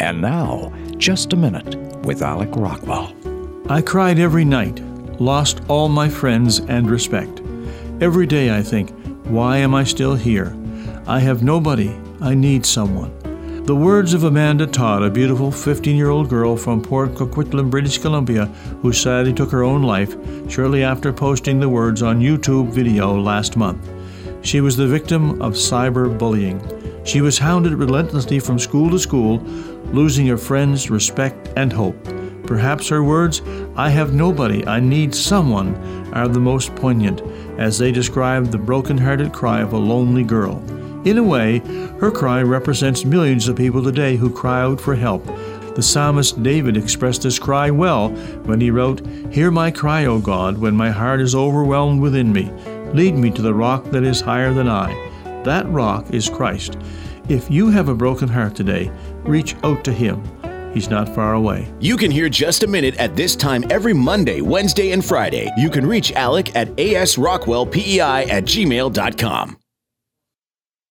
And now, Just a Minute with Alec Rockwell. I cried every night, lost all my friends and respect. Every day I think, why am I still here? I have nobody. I need someone. The words of Amanda Todd, a beautiful 15-year-old girl from Port Coquitlam, British Columbia, who sadly took her own life shortly after posting the words on YouTube video last month. She was the victim of cyberbullying. She was hounded relentlessly from school to school, losing her friends, respect, and hope. Perhaps her words, "I have nobody, I need someone," are the most poignant, as they describe the broken-hearted cry of a lonely girl. In a way, her cry represents millions of people today who cry out for help. The psalmist David expressed his cry well when he wrote, "Hear my cry, O God, when my heart is overwhelmed within me. Lead me to the rock that is higher than I." That rock is Christ. If you have a broken heart today, reach out to Him. He's not far away. You can hear Just a Minute at this time every Monday, Wednesday, and Friday. You can reach Alec at asrockwellpei@gmail.com.